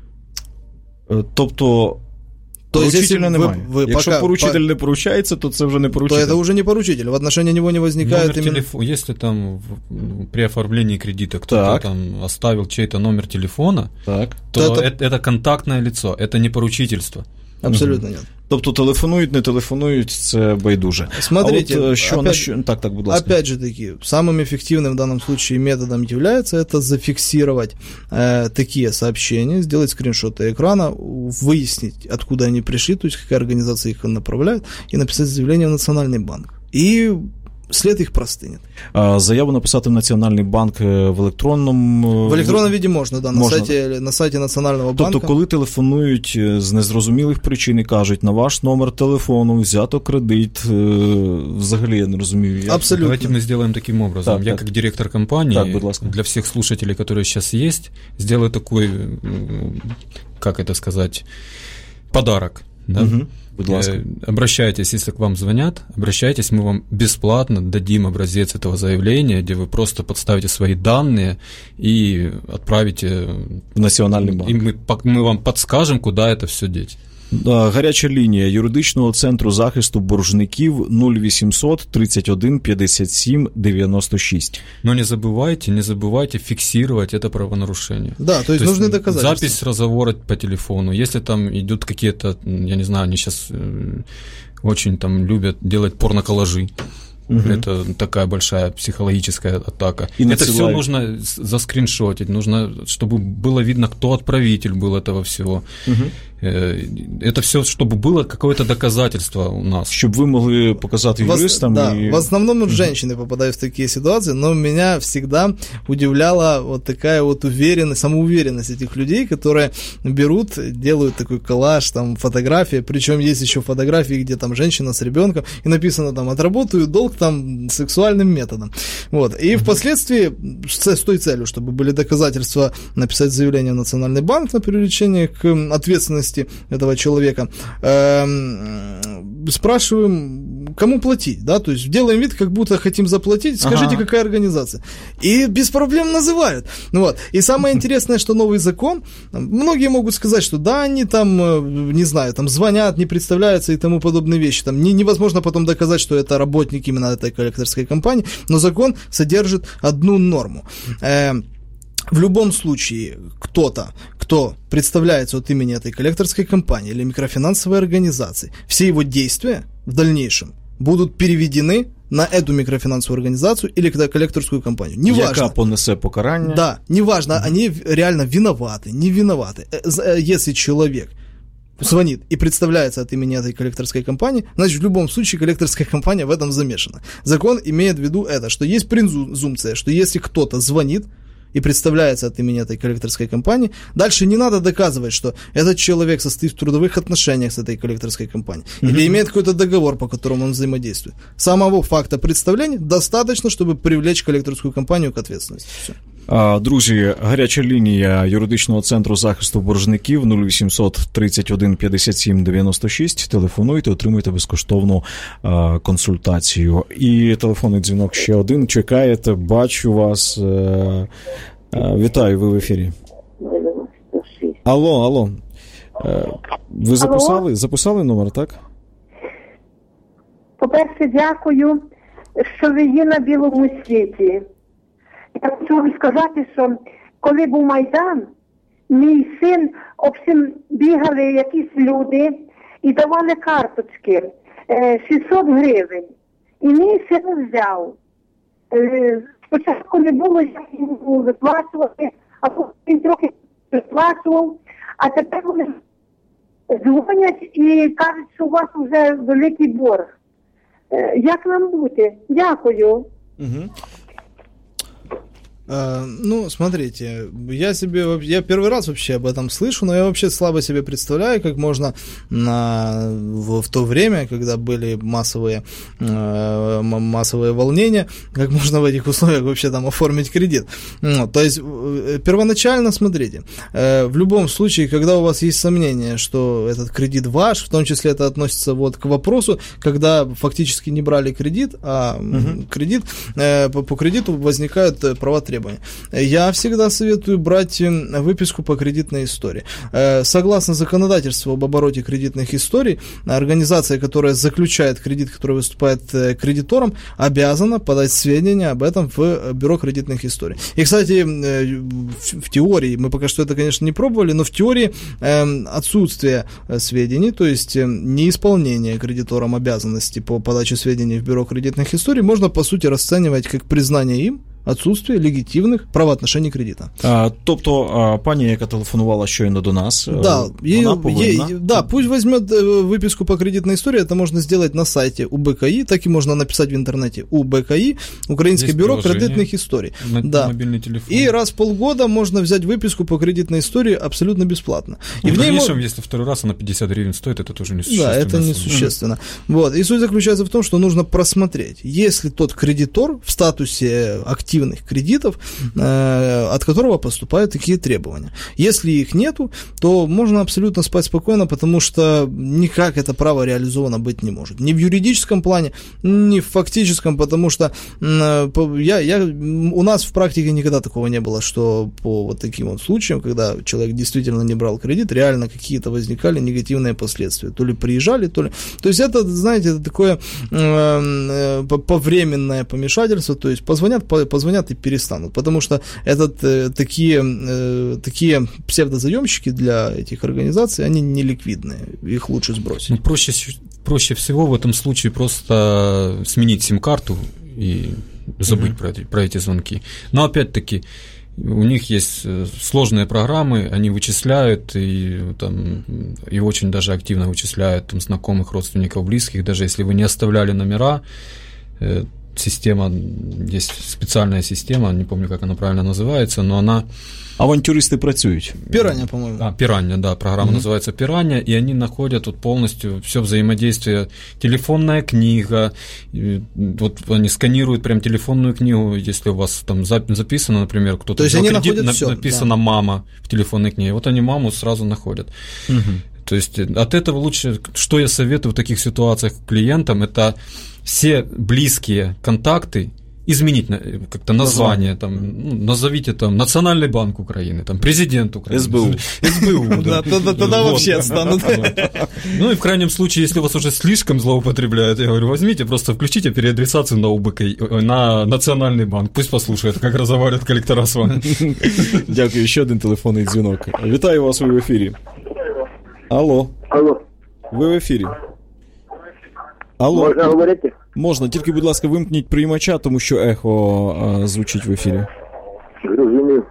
B: Тобто
C: То
B: поручителя немає.
C: Ви, ви
B: Якщо
C: пока,
B: поручитель по... не поручається, то це вже не поручитель.
C: То это уже не поручитель. В отношении него не возникает
D: номер
C: именно...
D: телефона. Если там в, при оформлении кредита кто-то так. там оставил чей-то номер телефона, так. то, то это... Это, это контактное лицо, это не поручительство.
C: Абсолютно угу. нет.
B: Тобто телефонують, не телефонують, це байдуже.
C: Смотрите,
B: а от, що,
C: опять,
B: що... Так, так, будь ласка.
C: Опять же таки, самым эффективным в данном случае методом является это зафиксировать э, такие сообщения, сделать скриншоты экрана, выяснить, откуда они пришли, то есть какая организация их направляет, и написать заявление в Национальный банк. И след їх простинет.
B: Заяву написати в Національний банк в електронному...
C: В електронному віді можна, да, на, можна. Сайті, на сайті Національного банку.
B: Тобто, коли телефонують з незрозумілих причин і кажуть, на ваш номер телефону взято кредит, взагалі я не розумію. Як.
C: Абсолютно.
D: Давайте мы сделаем таким образом. Так, я так. как директор компании,
B: так,
D: для всех слушателей, которые сейчас есть, сделаю такой, как это сказать, подарок. да?
B: Угу. Будь ласка.
D: Обращайтесь, если к вам звонят, обращайтесь, мы вам бесплатно дадим образец этого заявления, где вы просто подставите свои данные и отправите
B: в Національний банк.
D: И мы, мы вам подскажем, куда это все деть.
B: Гаряча лінія юридичного центру захисту боржників нуль вісімсот тридцять один п'ятдесят сім дев'яносто шість.
D: Но не забывайте, не забывайте фиксировать это правонарушение.
C: Да, то есть
D: то
C: нужны
D: есть
C: доказательства.
D: Запись разговора по телефону. Если там идут какие-то, я не знаю, они сейчас очень там любят делать порноколлажи. Угу. Это такая большая психологическая атака. И это все нужно заскриншотить, нужно, чтобы было видно, кто отправитель был этого всего.
B: Угу.
D: Это все, чтобы было какое-то доказательство у нас.
B: Чтобы вы могли показать юристам.
C: Да,
B: и...
C: в основном угу. женщины попадают в такие ситуации, но меня всегда удивляла вот такая вот уверенность, самоуверенность этих людей, которые берут, делают такой коллаж, там, фотографии, причем есть еще фотографии, где там женщина с ребенком, и написано там «отработаю долг там сексуальным методом». Вот. И угу. впоследствии с той целью, чтобы были доказательства, написать заявление в Национальный банк на привлечение к ответственности этого человека, спрашиваем, кому платить, да, то есть делаем вид, как будто хотим заплатить, скажите, ага. какая организация, и без проблем называют, вот, и самое интересное, что новый закон, многие могут сказать, что да, они там, не знаю, там звонят, не представляются и тому подобные вещи, там не, невозможно потом доказать, что это работник именно этой коллекторской компании, но закон содержит одну норму. В любом случае, кто-то, кто представляется от имени этой коллекторской компании или микрофинансовой организации, все его действия в дальнейшем будут переведены на эту микрофинансовую организацию или на коллекторскую компанию. Неважно.
B: Яка понесе покарання.
C: Да, неважно, mm-hmm. они реально виноваты, не виноваты. Если человек звонит и представляется от имени этой коллекторской компании, значит, в любом случае коллекторская компания в этом замешана. Закон имеет в виду это, что есть презумпция, что если кто-то звонит и представляется от имени этой коллекторской компании, дальше не надо доказывать, что этот человек состоит в трудовых отношениях с этой коллекторской компанией mm-hmm. или имеет какой-то договор, по которому он взаимодействует. Самого факта представления достаточно, чтобы привлечь коллекторскую компанию к ответственности. Все.
B: Друзі, гаряча лінія юридичного центру захисту боржників нуль вісімсот тридцять один п'ятдесят сім дев'яносто шість. Телефонуйте, отримуйте безкоштовну а, консультацію. І телефонний дзвінок ще один. Чекаєте, бачу вас. А, а, вітаю, ви в ефірі. Алло, алло. А, ви записали, записали номер, так?
G: По-перше, дякую, що ви є на білому світі. Я хочу вам сказати, що коли був Майдан, мій син, обсім бігали якісь люди і давали карточки шістсот гривень. І мій син взяв. Спочатку не було, як йому виплачувати, а потім трохи виплачував, а тепер вони дзвонять і кажуть, що у вас вже великий борг. Як нам бути? Дякую.
C: Угу. Ну, смотрите, я себе, я первый раз вообще об этом слышу, но я вообще слабо себе представляю, как можно на, в, в то время, когда были массовые, э, массовые волнения, как можно в этих условиях вообще там оформить кредит. Ну, то есть, первоначально, смотрите, э, в любом случае, когда у вас есть сомнение, что этот кредит ваш, в том числе это относится вот к вопросу, когда фактически не брали кредит, а угу. кредит, э, по, по кредиту возникают права требования. Я всегда советую брать выписку по кредитной истории. Согласно законодательству об обороте кредитных историй, организация, которая заключает кредит, которая выступает кредитором, обязана подать сведения об этом в бюро кредитных историй. И, кстати, в теории, мы пока что это, конечно, не пробовали, но в теории отсутствие сведений, то есть неисполнение кредитором обязанностей по подаче сведений в бюро кредитных историй можно, по сути, расценивать как признание им відсутствие легітимних правоотношень кредита.
B: А, тобто, а, пані, яка телефонувала щойно до нас,
C: да,
B: вона повинна...
C: Ей, да, пусть возьмет выписку по кредитной истории, это можно сделать на сайте УБКИ, так и можно написать в интернете УБКИ, Украинское бюро кредитных историй.
D: На,
C: да.
D: Мобильный телефон.
C: И раз в полгода можно взять выписку по кредитной истории абсолютно бесплатно. И
D: ну,
C: в
D: в дальнейшем,
C: ней...
D: если второй раз она пятьдесят гривен стоит, это тоже несущественно.
C: Да, это несущественно. Mm-hmm. Вот. И суть заключается в том, что нужно просмотреть, если тот кредитор в статусе актива активных кредитов, от которого поступают такие требования. Если их нету, то можно абсолютно спать спокойно, потому что никак это право реализовано быть не может. Ни в юридическом плане, ни в фактическом, потому что я, я, у нас в практике никогда такого не было, что по вот таким вот случаям, когда человек действительно не брал кредит, реально какие-то возникали негативные последствия. То ли приезжали, то ли... То есть это, знаете, это такое э, повременное помешательство, то есть позвонят, позвонят и перестанут, потому что это э, такие, э, такие псевдозаемщики для этих организаций, они не ликвидные, их лучше сбросить.
D: Ну, проще, проще всего в этом случае просто сменить сим-карту и забыть mm-hmm. про, эти, про эти звонки. Но опять-таки у них есть сложные программы, они вычисляют и, там, и очень даже активно вычисляют там, знакомых, родственников, близких, даже если вы не оставляли номера. Система, есть специальная система, не помню, как она правильно называется, но она...
B: Авантюристы працюють.
C: Пиранья, по-моему.
D: А, Пиранья, да, программа mm-hmm. называется Пиранья, и они находят вот полностью все взаимодействие, телефонная книга, вот они сканируют прям телефонную книгу, если у вас там записано, например, кто-то...
C: То есть они
D: кредит,
C: находят всё,
D: написано
C: да.
D: «мама» в телефонной книге, вот они маму сразу находят. Mm-hmm. То есть от этого лучше, что я советую в таких ситуациях клиентам, это все близкие контакты изменить как-то название, там, ну, назовите там Национальный банк Украины, там, президент Украины.
B: эс бэ у.
D: эс бэ у, да.
C: Тогда вообще отстанут.
D: Ну и в крайнем случае, если вас уже слишком злоупотребляют, я говорю, возьмите, просто включите переадресацию на УБК, на Национальный банк, пусть послушает, как разговаривают коллектора с вами.
B: Дякую, ще один телефонний дзвінок. Вітаю вас, ви в ефірі. Алло.
H: Алло.
B: Ви в ефірі. Алло.
H: Можна говорити?
B: Можна, тільки, будь ласка, вимкніть приймача, тому що ехо а, звучить в ефірі.
H: Зрозумів.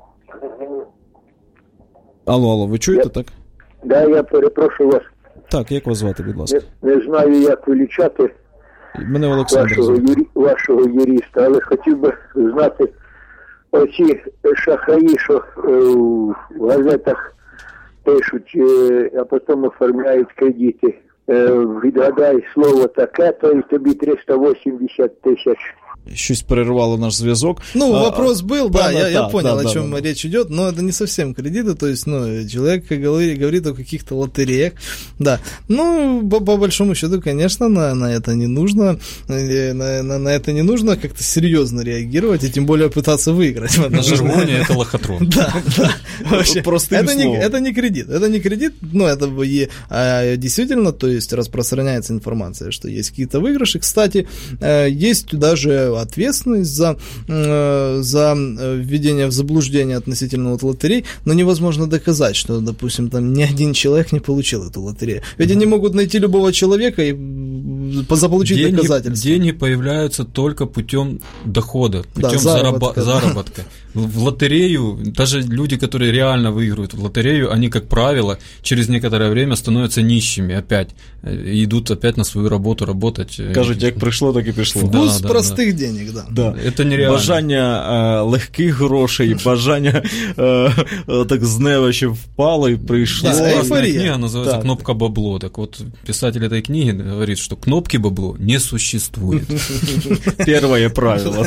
B: Алло, алло, ви чуєте,
H: я...
B: так?
H: Да, я перепрошую вас.
B: Так, як вас звати, будь ласка?
H: Не, не знаю, як величати
B: Мене Олександр
H: вашого, юрі... вашого юриста, але хотів би знати оці шахраї, що е, в газетах пишуть, е, а потім оформляють кредити. Відгадай слово таке-то, і тобі триста вісімдесят тисяч.
B: Щось перервало наш зв'язок.
C: Ну, а, вопрос был, да, да, я, да, я понял,
B: да,
C: о чем
B: да, да.
C: речь идет, но это не совсем кредиты, то есть, ну, человек говорит, говорит о каких-то лотереях, да. Ну, по, по большому счету, конечно, на, на это не нужно, на, на, на это не нужно как-то серьезно реагировать, и тем более пытаться выиграть.
D: На жаргоне это лохотрон.
C: Да, да. Вообще, это не,
B: словом.
C: это не кредит, это не кредит, но это и, а, действительно, то есть, распространяется информация, что есть какие-то выигрыши. Кстати, есть даже ответственность за, э, за введение в заблуждение относительно вот лотерей, но невозможно доказать, что, допустим, там ни один человек не получил эту лотерею. Ведь mm-hmm. они могут найти любого человека и заполучить деньги, доказательства.
D: Деньги появляются только путем дохода, путем да, заработка. Зараба- заработка. В лотерею, даже люди, которые реально выигрывают в лотерею, они, как правило, через некоторое время становятся нищими опять, и идут опять на свою работу работать.
B: Кажуть, як прийшло, так і пішло.
C: Вкус
B: да,
C: простих
B: да,
C: денег, да.
B: да.
D: Это нереально.
B: Бажання е, легких грошей, бажання е, так з неба ще впало і прийшло.
C: Да,
D: классная книга называется так. «Кнопка бабло». Так вот, писатель этой книги говорит, что кнопки бабло не существует.
B: Перше правило.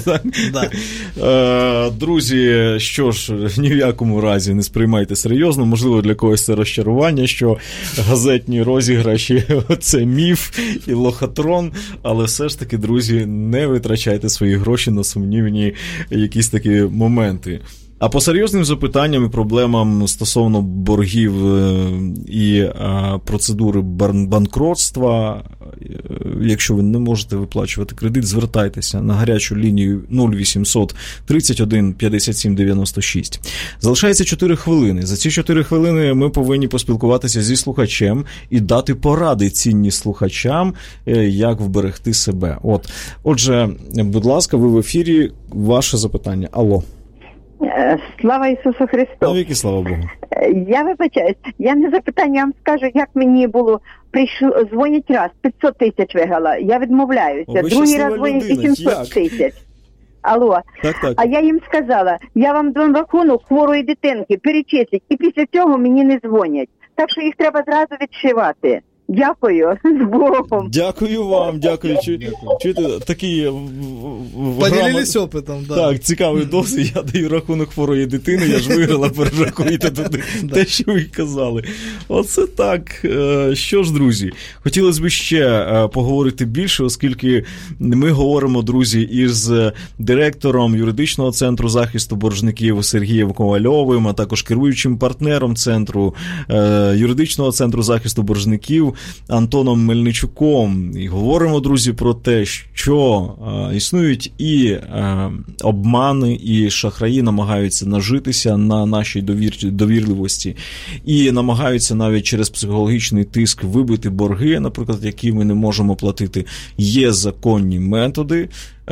B: Друзі, що ж, ні в якому разі не сприймайте серйозно, можливо, для когось це розчарування, що газетні розіграші – це міф і лохотрон, але все ж таки, друзі, не витрачайте свої гроші на сумнівні якісь такі моменти. А по серйозним запитанням і проблемам стосовно боргів і процедури банкротства, якщо ви не можете виплачувати кредит, звертайтеся на гарячу лінію нуль вісімсот тридцять один п'ятдесят сім дев'яносто шість. Залишається чотири хвилини. За ці чотири хвилини ми повинні поспілкуватися зі слухачем і дати поради цінні слухачам, як вберегти себе. От. Отже, будь ласка, ви в ефірі, ваше запитання. Алло.
I: Слава Ісусу Христу.
B: Навіки, слава Богу.
I: Я вибачаюсь, я не запитання, я вам скажу, як мені було, прийшло, дзвонять раз, п'ятсот тисяч виграла, я відмовляюся,
B: О,
I: другий раз дзвонять вісімсот тисяч. Алло,
B: так, так.
I: А я їм сказала, я вам дам рахунок хворої дитинки, перечисліть, і після цього мені не дзвонять. Так що їх треба зразу відшивати. Дякую, з Богом.
B: Дякую вам, дякую. Чуєте, такий...
C: Поділились опитом,
B: да. Так, цікавий досвід. Я даю рахунок хворої дитини, я ж виграла, перерахуйте туди те, що ви казали. Оце так. Що ж, друзі, хотілося б ще поговорити більше, оскільки ми говоримо, друзі, із директором юридичного центру захисту боржників Сергієм Ковальовим, а також керуючим партнером центру юридичного центру захисту боржників Антоном Мельничуком. І говоримо, друзі, про те, що е, існують і е, обмани, і шахраї намагаються нажитися на нашій довір... довірливості, і намагаються навіть через психологічний тиск вибити борги, наприклад, які ми не можемо платити. Є законні методи,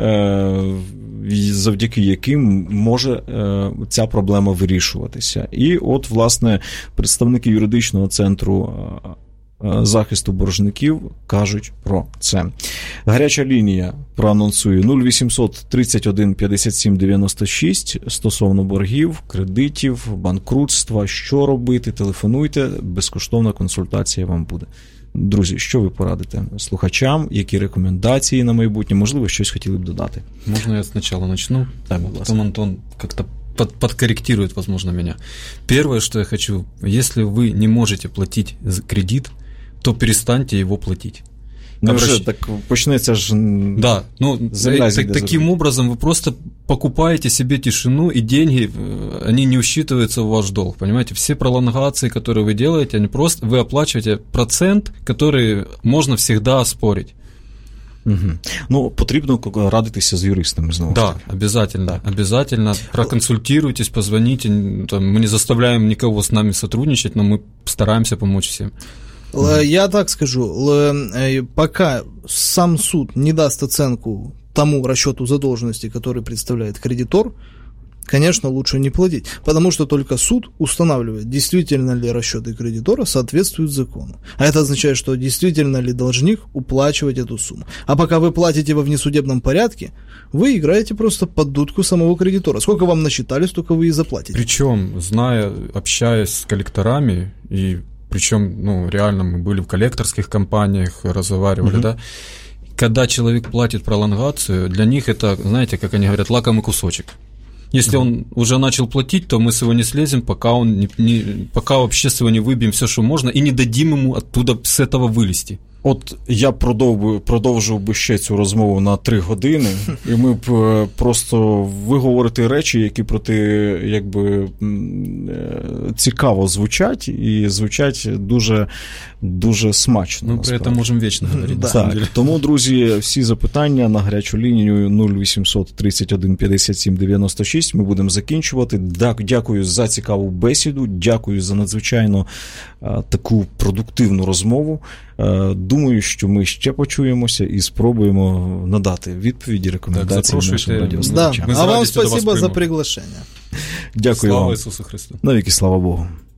B: е, завдяки яким може е, ця проблема вирішуватися. І от, власне, представники юридичного центру захисту боржників кажуть про це. Гаряча лінія проанонсую нуль вісімсот тридцять один п'ятдесят сім дев'яносто шість стосовно боргів, кредитів, банкрутства, що робити, телефонуйте, безкоштовна консультація вам буде. Друзі, що ви порадите слухачам, які рекомендації на майбутнє, можливо, щось хотіли б додати?
D: Можно я сначала начну,
B: так,
D: потом Антон как-то под, подкорректирует, возможно, меня. Первое, что я хочу, если вы не можете платить кредит, то перестаньте его платить.
B: Ну, Обращ... вже так почнеться ж...
D: Да, ну, так, таким образом вы просто покупаете себе тишину, и деньги, они не учитываются в ваш долг, понимаете? Все пролонгации, которые вы делаете, они просто, вы оплачиваете процент, который можно всегда оспорить.
B: Угу. Ну, потрібно радитися з юристами знову.
D: Да, обязательно, так. обязательно. Проконсультируйтесь, позвоните. Там, мы не заставляем никого с нами сотрудничать, но мы стараемся помочь всем.
C: Я так скажу, пока сам суд не даст оценку тому расчету задолженности, который представляет кредитор, конечно, лучше не платить, потому что только суд устанавливает, действительно ли расчеты кредитора соответствуют закону. А это означает, что действительно ли должник уплачивать эту сумму. А пока вы платите во внесудебном порядке, вы играете просто под дудку самого кредитора. Сколько вам насчитали, столько вы и заплатите.
D: Причем, зная, общаясь с коллекторами, и причем, ну, реально мы были в коллекторских компаниях, разговаривали, угу. да, когда человек платит пролонгацию, для них это, знаете, как они говорят, лакомый кусочек. Если он уже начал платить, то мы с его не слезем, пока, он не, не, пока вообще с его не выбьем все, что можно, и не дадим ему оттуда с этого вылезти.
B: От я продовжив, продовжив би ще цю розмову на три години, і ми б просто ви говорите речі, які проти, якби, цікаво звучать, і звучать дуже, дуже смачно.
D: Ми про це можемо вічно говорити.
B: Так, тому, друзі, всі запитання на гарячу лінію нуль вісімсот тридцять один п'ятдесят сім дев'яносто шість ми будемо закінчувати. Дякую за цікаву бесіду, дякую за надзвичайно а, таку продуктивну розмову. Думаю, що ми ще почуємося і спробуємо надати відповіді, рекомендації нашим радіослухачам.
C: Да. А вам спасибо за приглашення.
B: Дякую
D: слава
B: вам.
D: Ісусу Христу.
B: Навіки слава Богу.